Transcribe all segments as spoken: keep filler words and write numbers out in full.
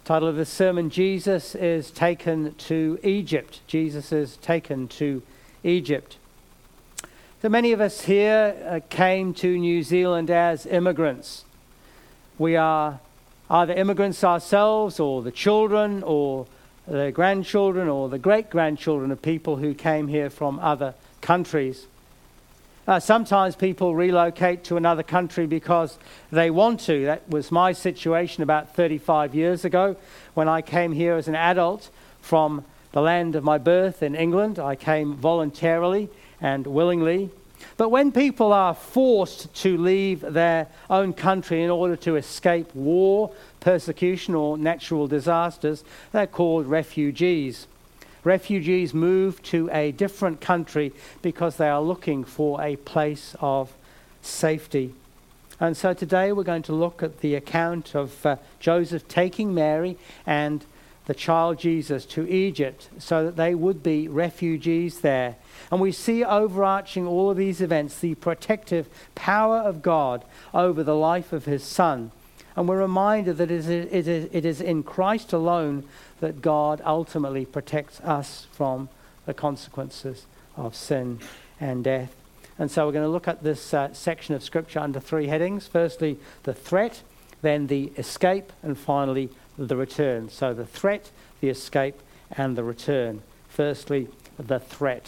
Title of this sermon, Jesus is taken to Egypt. Jesus is taken to Egypt. So many of us here uh, came to New Zealand as immigrants. We are either immigrants ourselves, or the children, or the grandchildren, or the great-grandchildren of people who came here from other countries. Uh, sometimes people relocate to another country because they want to. That was my situation about thirty-five years ago when I came here as an adult from the land of my birth in England. I came voluntarily and willingly. But when people are forced to leave their own country in order to escape war, persecution, or natural disasters, they're called refugees. Refugees move to a different country because they are looking for a place of safety. And so today we're going to look at the account of uh, Joseph taking Mary and the child Jesus to Egypt so that they would be refugees there. And we see overarching all of these events the protective power of God over the life of his son. And we're reminded that it is, it is, it is in Christ alone that God ultimately protects us from the consequences of sin and death. And so we're going to look at this uh, section of Scripture under three headings. Firstly, the threat, then the escape, and finally, the return. So the threat, the escape, and the return. Firstly, the threat.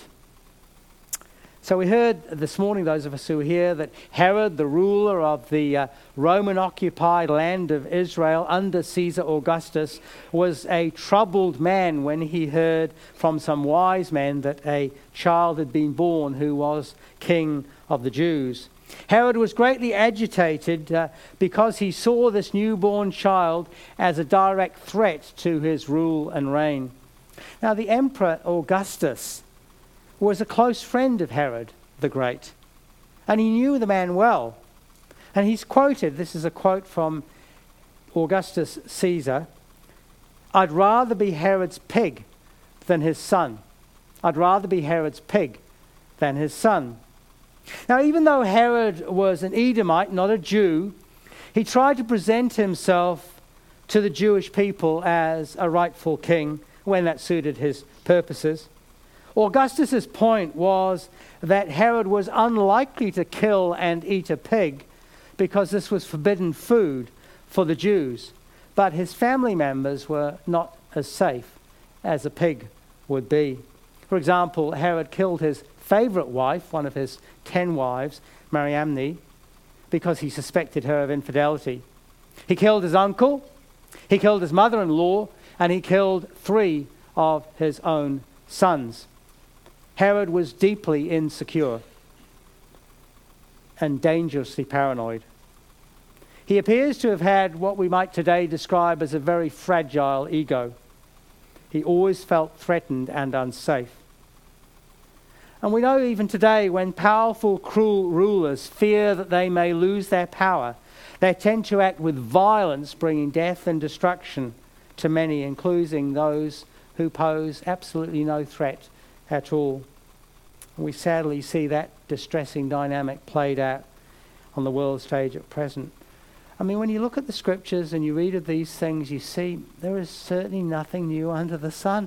So we heard this morning, those of us who were here, that Herod, the ruler of the uh, Roman-occupied land of Israel under Caesar Augustus, was a troubled man when he heard from some wise men that a child had been born who was king of the Jews. Herod was greatly agitated uh, because he saw this newborn child as a direct threat to his rule and reign. Now, the Emperor Augustus was a close friend of Herod the Great, and he knew the man well. And he's quoted, this is a quote from Augustus Caesar, "I'd rather be Herod's pig than his son. I'd rather be Herod's pig than his son." Now, even though Herod was an Edomite, not a Jew, he tried to present himself to the Jewish people as a rightful king when that suited his purposes. Augustus's point was that Herod was unlikely to kill and eat a pig because this was forbidden food for the Jews, but his family members were not as safe as a pig would be. For example, Herod killed his favorite wife, one of his ten wives, Mariamne, because he suspected her of infidelity. He killed his uncle, he killed his mother-in-law, and he killed three of his own sons. Herod was deeply insecure and dangerously paranoid. He appears to have had what we might today describe as a very fragile ego. He always felt threatened and unsafe. And we know even today when powerful, cruel rulers fear that they may lose their power, they tend to act with violence, bringing death and destruction to many, including those who pose absolutely no threat at all. And we sadly see that distressing dynamic played out on the world stage at present. I mean, when you look at the scriptures and you read of these things, you see there is certainly nothing new under the sun.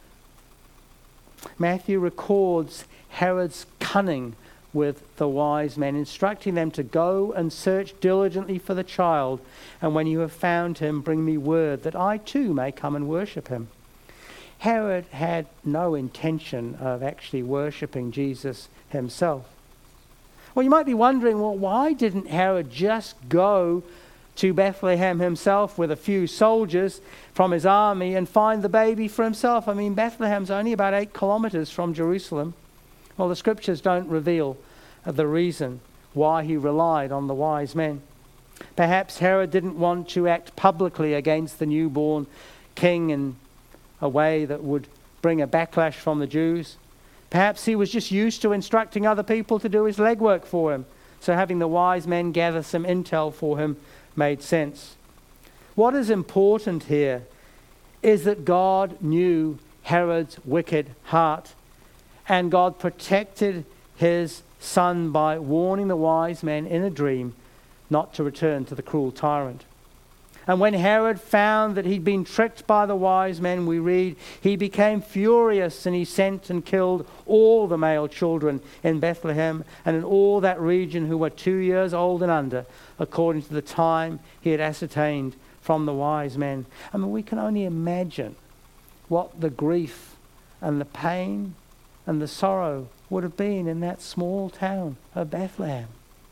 Matthew records Herod's cunning with the wise men, instructing them to go and search diligently for the child, and when you have found him, bring me word that I too may come and worship him. Herod had no intention of actually worshipping Jesus himself. Well, you might be wondering, well, why didn't Herod just go to Bethlehem himself with a few soldiers from his army and find the baby for himself? I mean, Bethlehem's only about eight kilometers from Jerusalem. Well, the scriptures don't reveal the reason why he relied on the wise men. Perhaps Herod didn't want to act publicly against the newborn king in a way that would bring a backlash from the Jews. Perhaps he was just used to instructing other people to do his legwork for him. So having the wise men gather some intel for him made sense. What is important here is that God knew Herod's wicked heart, and God protected his son by warning the wise men in a dream not to return to the cruel tyrant. And when Herod found that he'd been tricked by the wise men, we read, he became furious, and he sent and killed all the male children in Bethlehem and in all that region who were two years old and under, according to the time he had ascertained from the wise men. I mean, we can only imagine what the grief and the pain and the sorrow would have been in that small town of Bethlehem.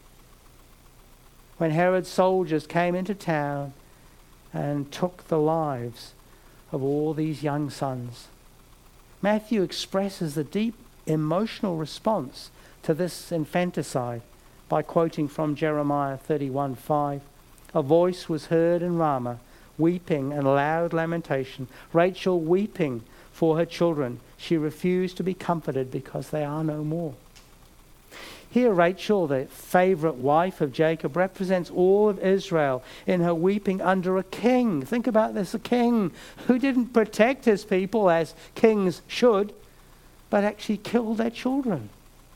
When Herod's soldiers came into town and took the lives of all these young sons. Matthew expresses the deep emotional response to this infanticide by quoting from Jeremiah thirty-one five. A voice was heard in Ramah, weeping and loud lamentation, Rachel weeping for her children. She refused to be comforted because they are no more. Here Rachel, the favorite wife of Jacob, represents all of Israel in her weeping under a king. Think about this, a king who didn't protect his people as kings should, but actually killed their children.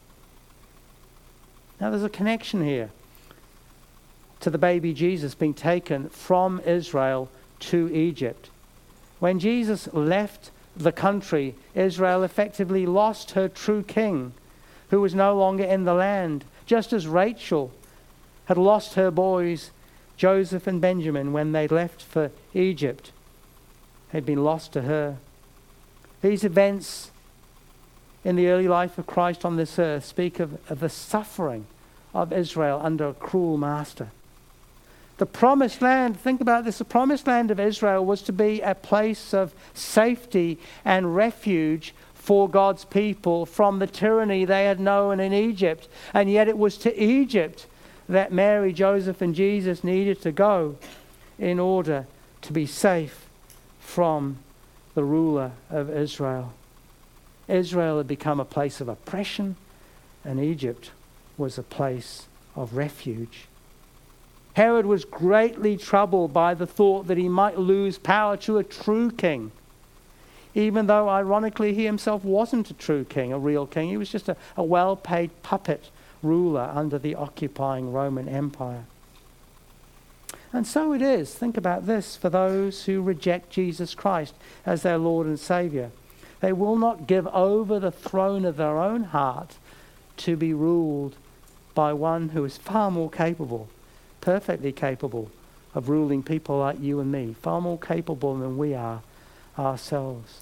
Now there's a connection here to the baby Jesus being taken from Israel to Egypt. When Jesus left the country, Israel effectively lost her true king, who was no longer in the land, just as Rachel had lost her boys, Joseph and Benjamin, when they left for Egypt, had been lost to her. These events in the early life of Christ on this earth speak of, of the suffering of Israel under a cruel master. The promised land, think about this, the promised land of Israel was to be a place of safety and refuge for God's people from the tyranny they had known in Egypt. And yet it was to Egypt that Mary, Joseph, and Jesus needed to go in order to be safe from the ruler of Israel. Israel had become a place of oppression, and Egypt was a place of refuge. Herod was greatly troubled by the thought that he might lose power to a true king, even though ironically he himself wasn't a true king, a real king. He was just a, a well-paid puppet ruler under the occupying Roman Empire. And so it is, think about this, for those who reject Jesus Christ as their Lord and Savior. They will not give over the throne of their own heart to be ruled by one who is far more capable, perfectly capable of ruling people like you and me, far more capable than we are ourselves.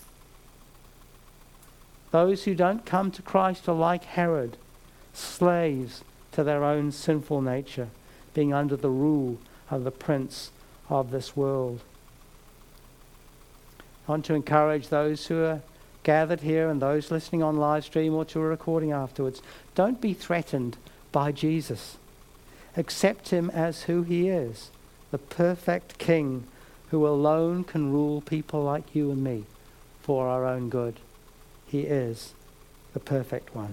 Those who don't come to Christ are like Herod, slaves to their own sinful nature, being under the rule of the prince of this world. I want to encourage those who are gathered here and those listening on live stream or to a recording afterwards, don't be threatened by Jesus. Accept him as who he is, the perfect King who alone can rule people like you and me for our own good. He is the perfect one.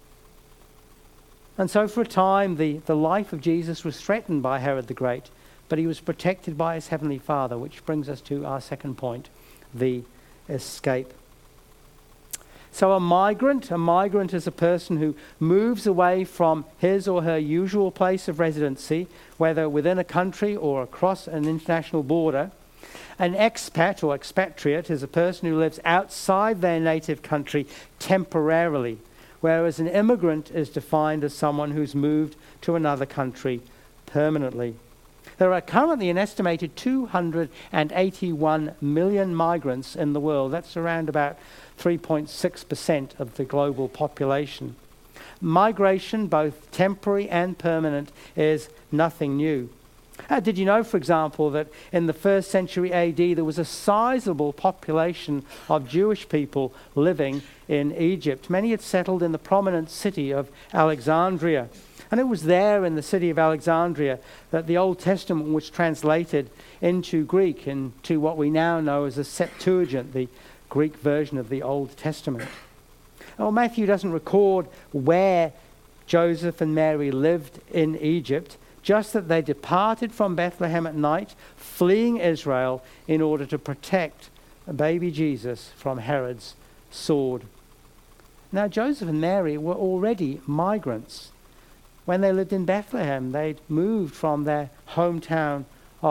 And so for a time, the, the life of Jesus was threatened by Herod the Great, but he was protected by his heavenly Father, which brings us to our second point, the escape. So a migrant, a migrant is a person who moves away from his or her usual place of residency, whether within a country or across an international border. An expat or expatriate is a person who lives outside their native country temporarily, whereas an immigrant is defined as someone who's moved to another country permanently. There are currently an estimated two hundred eighty-one million migrants in the world. That's around about three point six percent of the global population. Migration, both temporary and permanent, is nothing new. Uh, did you know, for example, that in the first century A D there was a sizable population of Jewish people living in Egypt? Many had settled in the prominent city of Alexandria. And it was there in the city of Alexandria that the Old Testament was translated into Greek, into what we now know as the Septuagint, the Greek version of the Old Testament. Well, Matthew doesn't record where Joseph and Mary lived in Egypt, just that they departed from Bethlehem at night, fleeing Israel in order to protect baby Jesus from Herod's sword. Now, Joseph and Mary were already migrants. When they lived in Bethlehem, they'd moved from their hometown of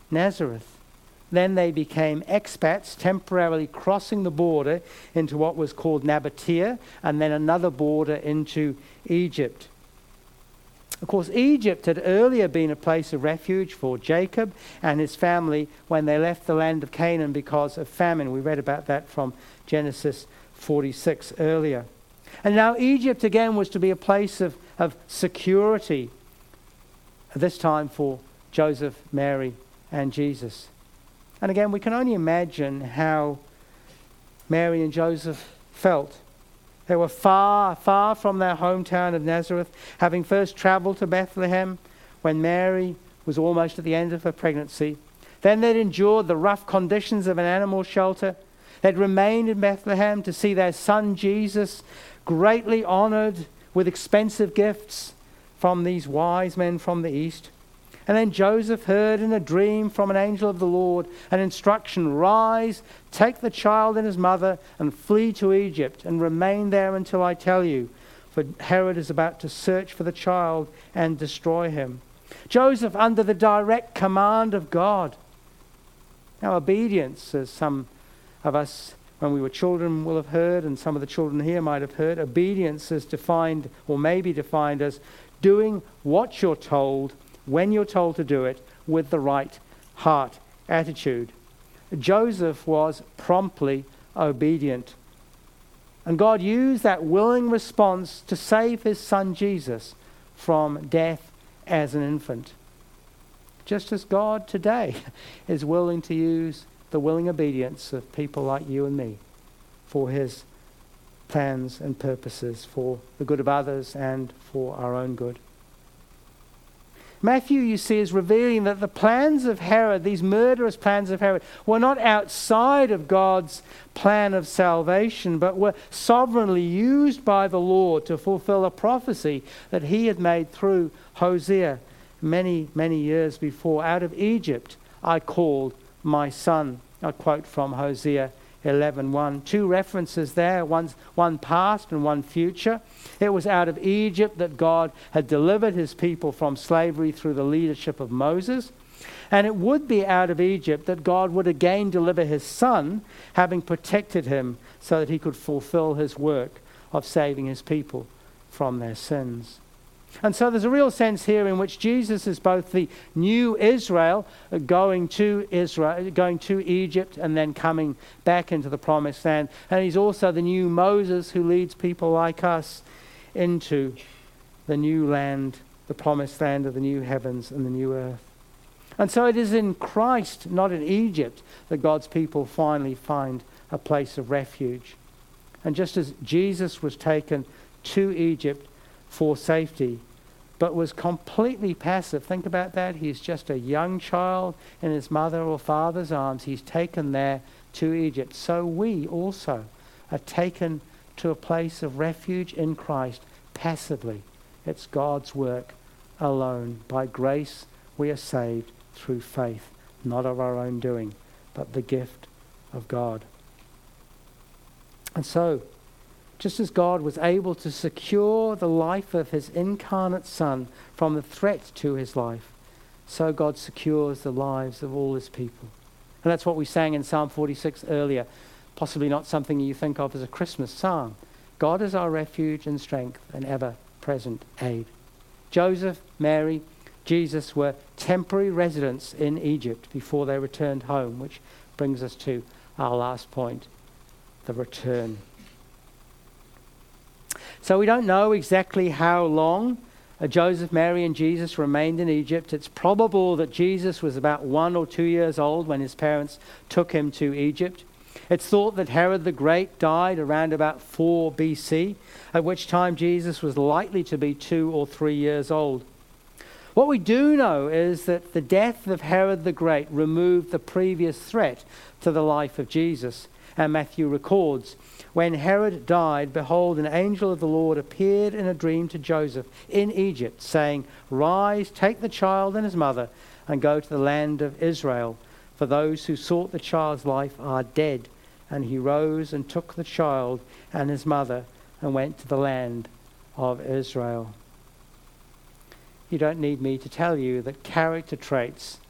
Nazareth. Then they became expats, temporarily crossing the border into what was called Nabatea, and then another border into Egypt. Of course, Egypt had earlier been a place of refuge for Jacob and his family when they left the land of Canaan because of famine. We read about that from Genesis forty-six earlier. And now Egypt again was to be a place of, of security, this time for Joseph, Mary, and Jesus. And again, we can only imagine how Mary and Joseph felt. They were far, far from their hometown of Nazareth, having first traveled to Bethlehem when Mary was almost at the end of her pregnancy. Then they'd endured the rough conditions of an animal shelter. They'd remained in Bethlehem to see their son Jesus greatly honored with expensive gifts from these wise men from the east. And then Joseph heard in a dream from an angel of the Lord an instruction: rise, take the child and his mother and flee to Egypt and remain there until I tell you, for Herod is about to search for the child and destroy him. Joseph under the direct command of God. Now obedience, as some of us when we were children will have heard, and some of the children here might have heard, obedience is defined, or may be defined as doing what you're told when you're told to do it with the right heart attitude. Joseph was promptly obedient. And God used that willing response to save his son Jesus from death as an infant. Just as God today is willing to use the willing obedience of people like you and me for his plans and purposes, for the good of others and for our own good. Matthew, you see, is revealing that the plans of Herod, these murderous plans of Herod, were not outside of God's plan of salvation, but were sovereignly used by the Lord to fulfill a prophecy that he had made through Hosea many, many years before. Out of Egypt I called my son. I quote from Hosea eleven one. Two references there, one's, one past and one future. It was out of Egypt that God had delivered his people from slavery through the leadership of Moses. And it would be out of Egypt that God would again deliver his son, having protected him so that he could fulfill his work of saving his people from their sins. And so there's a real sense here in which Jesus is both the new Israel, uh, going to Israel, going to Egypt and then coming back into the promised land. And he's also the new Moses who leads people like us into the new land, the promised land of the new heavens and the new earth. And so it is in Christ, not in Egypt, that God's people finally find a place of refuge. And just as Jesus was taken to Egypt for safety, but was completely passive. Think about that. He's just a young child in his mother or father's arms. He's taken there to Egypt. So we also are taken to a place of refuge in Christ passively. It's God's work alone. By grace we are saved through faith, not of our own doing, but the gift of God. And so, just as God was able to secure the life of his incarnate Son from the threat to his life, so God secures the lives of all his people. And that's what we sang in Psalm forty-six earlier, possibly not something you think of as a Christmas song. God is our refuge and strength and ever-present aid. Joseph, Mary, Jesus were temporary residents in Egypt before they returned home, which brings us to our last point, the return. So we don't know exactly how long uh, Joseph, Mary, and Jesus remained in Egypt. It's probable that Jesus was about one or two years old when his parents took him to Egypt. It's thought that Herod the Great died around about four B C, at which time Jesus was likely to be two or three years old. What we do know is that the death of Herod the Great removed the previous threat to the life of Jesus. And Matthew records, when Herod died, behold, an angel of the Lord appeared in a dream to Joseph in Egypt, saying, rise, take the child and his mother, and go to the land of Israel, for those who sought the child's life are dead. And he rose and took the child and his mother and went to the land of Israel. You don't need me to tell you that character traits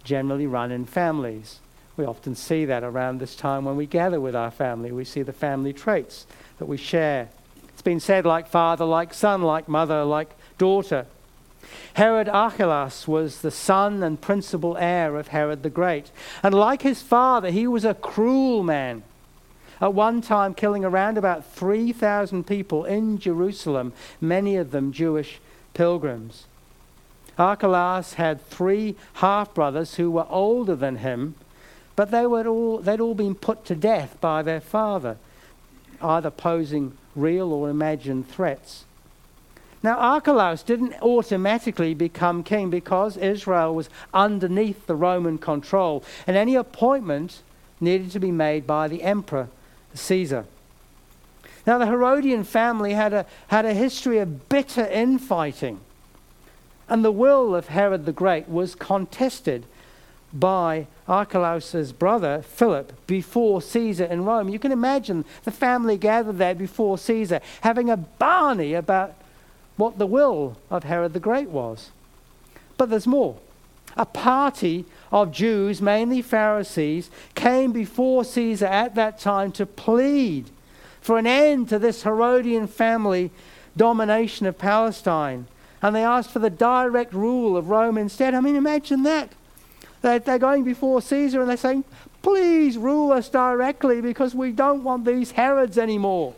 generally run in families. We often see that around this time when we gather with our family. We see the family traits that we share. It's been said like father, like son, like mother, like daughter. Herod Archelaus was the son and principal heir of Herod the Great. And like his father, he was a cruel man. At one time killing around about three thousand people in Jerusalem, many of them Jewish pilgrims. Archelaus had three half-brothers who were older than him, but they were all, they'd all been put to death by their father, either posing real or imagined threats. Now, Archelaus didn't automatically become king because Israel was underneath the Roman control, and any appointment needed to be made by the emperor, Caesar. Now, the Herodian family had a, had a history of bitter infighting, and the will of Herod the Great was contested by Archelaus' brother, Philip, before Caesar in Rome. You can imagine the family gathered there before Caesar, having a barney about what the will of Herod the Great was. But there's more. A party of Jews, mainly Pharisees, came before Caesar at that time to plead for an end to this Herodian family domination of Palestine. And they asked for the direct rule of Rome instead. I mean, imagine that. They're, they're going before Caesar and they're saying, please rule us directly because we don't want these Herods anymore.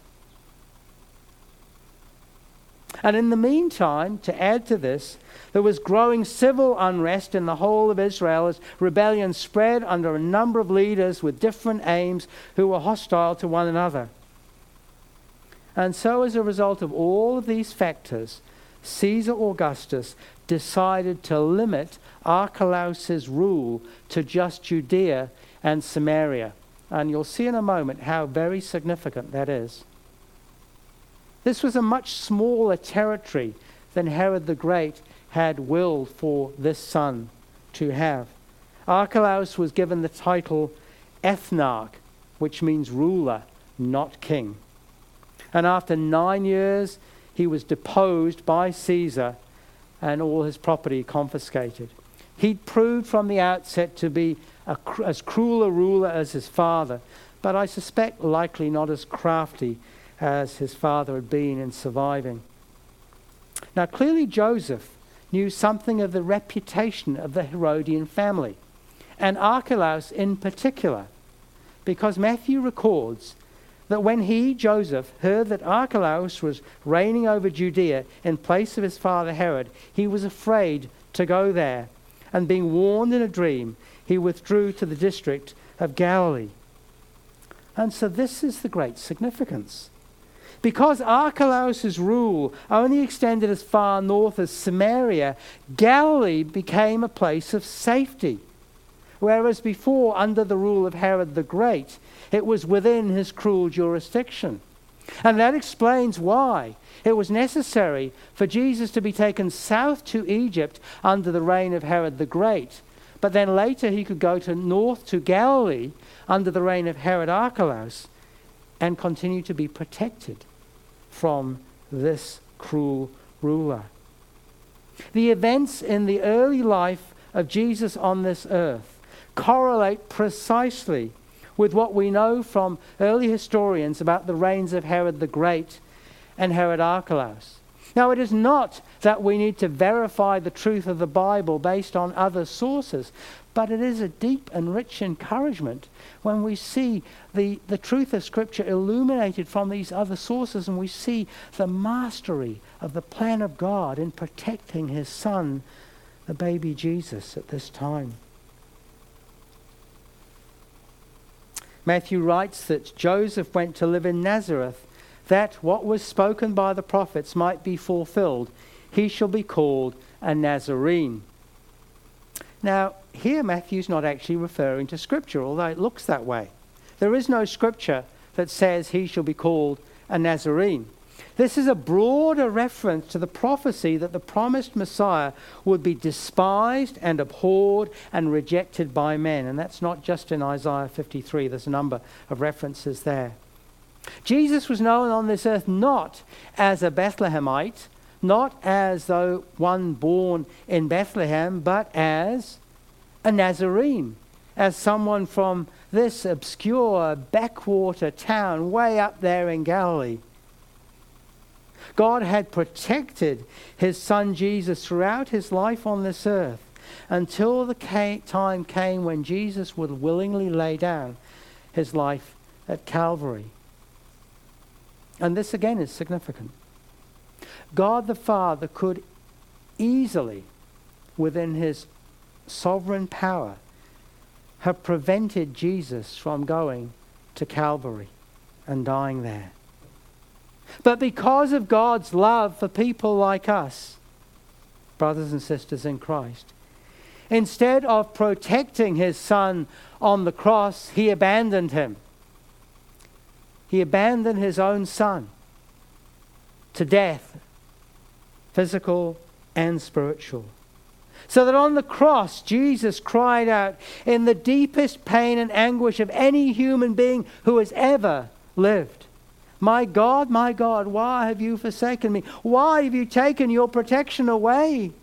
And in the meantime, to add to this, there was growing civil unrest in the whole of Israel as rebellion spread under a number of leaders with different aims who were hostile to one another. And so as a result of all of these factors, Caesar Augustus decided to limit Archelaus' rule to just Judea and Samaria. And you'll see in a moment how very significant that is. This was a much smaller territory than Herod the Great had willed for this son to have. Archelaus was given the title ethnarch, which means ruler, not king. And after nine years, he was deposed by Caesar and all his property confiscated. He'd proved from the outset to be a, as cruel a ruler as his father, but I suspect likely not as crafty as his father had been in surviving. Now, clearly Joseph knew something of the reputation of the Herodian family, and Archelaus in particular, because Matthew records that when he, Joseph, heard that Archelaus was reigning over Judea in place of his father Herod, he was afraid to go there, and being warned in a dream, he withdrew to the district of Galilee. And so this is the great significance. Because Archelaus' rule only extended as far north as Samaria, Galilee became a place of safety. Whereas before, under the rule of Herod the Great, it was within his cruel jurisdiction. And that explains why it was necessary for Jesus to be taken south to Egypt under the reign of Herod the Great. But then later he could go to north to Galilee under the reign of Herod Archelaus and continue to be protected from this cruel ruler. The events in the early life of Jesus on this earth correlate precisely with what we know from early historians about the reigns of Herod the Great and Herod Archelaus. Now, it is not that we need to verify the truth of the Bible based on other sources, but it is a deep and rich encouragement when we see the, the truth of Scripture illuminated from these other sources, and we see the mastery of the plan of God in protecting his son, the baby Jesus, at this time. Matthew writes that Joseph went to live in Nazareth, that what was spoken by the prophets might be fulfilled. He shall be called a Nazarene. Now, here Matthew's not actually referring to Scripture, although it looks that way. There is no Scripture that says he shall be called a Nazarene. This is a broader reference to the prophecy that the promised Messiah would be despised and abhorred and rejected by men. And that's not just in Isaiah fifty-three. There's a number of references there. Jesus was known on this earth not as a Bethlehemite, not as though one born in Bethlehem, but as a Nazarene, as someone from this obscure backwater town way up there in Galilee. God had protected his son Jesus throughout his life on this earth until the time came when Jesus would willingly lay down his life at Calvary. And this again is significant. God the Father could easily, within his sovereign power, have prevented Jesus from going to Calvary and dying there. But because of God's love for people like us, brothers and sisters in Christ, instead of protecting his son on the cross, he abandoned him. He abandoned his own son to death, physical and spiritual. So that on the cross, Jesus cried out in the deepest pain and anguish of any human being who has ever lived. My God, my God, why have you forsaken me? Why have you taken your protection away?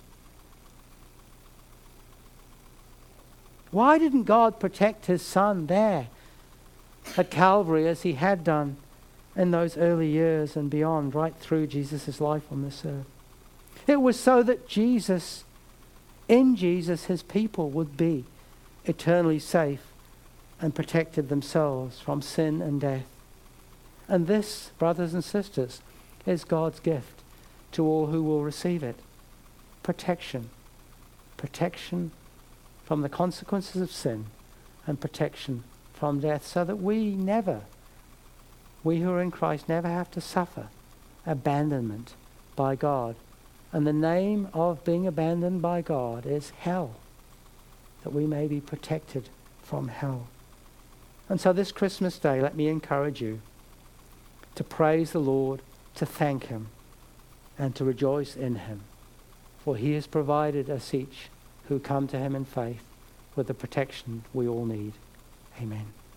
Why didn't God protect his son there at Calvary as he had done in those early years and beyond, right through Jesus' life on this earth? It was so that Jesus, in Jesus, his people would be eternally safe and protected themselves from sin and death. And this, brothers and sisters, is God's gift to all who will receive it. Protection. Protection from the consequences of sin and protection from death, so that we never, we who are in Christ, never have to suffer abandonment by God. And the name of being abandoned by God is hell, that we may be protected from hell. And so this Christmas day, let me encourage you to praise the Lord, to thank him, and to rejoice in him. For he has provided us each who come to him in faith with the protection we all need. Amen.